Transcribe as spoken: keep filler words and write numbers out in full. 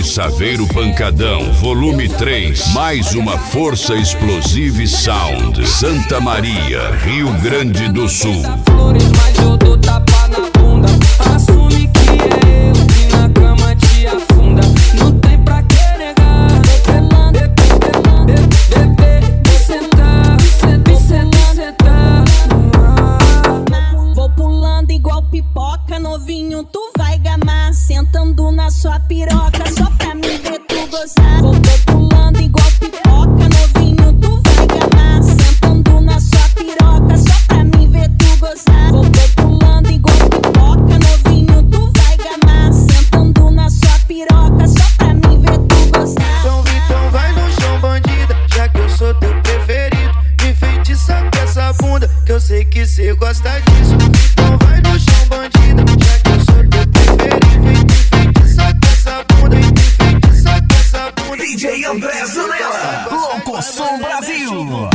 Saveiro Pancadão, volume três. Mais uma força explosiva e sound. Santa Maria, Rio Grande do Sul. Flores, mas eu dou tapa na bunda. Assume que é eu que na cama te afunda. Não tem pra que negar. Depelando, depelando, bebê, sentar, sentar, sentar. Vou pulando igual pipoca, novinho, tu vai gamar. Sentando na sua piroca, só pra me ver tu gozar. Vou, vou pulando igual pipoca, novinho, tu vai gamar. Sentando na sua piroca, só pra me ver tu gozar. Vou, vou pulando igual pipoca, novinho, tu vai gamar. Sentando na sua piroca, só pra me ver tu gozar. Então, então vai no chão, bandida, já que eu sou teu preferido. Me enfeitiça com essa bunda, que eu sei que cê gosta disso. Então vai no chão, bandida, já que eu sou teu preferido. Me enfeitiça com essa bunda, me enfeitiça com essa bunda. D J André Zanella, Louco Som Brasil.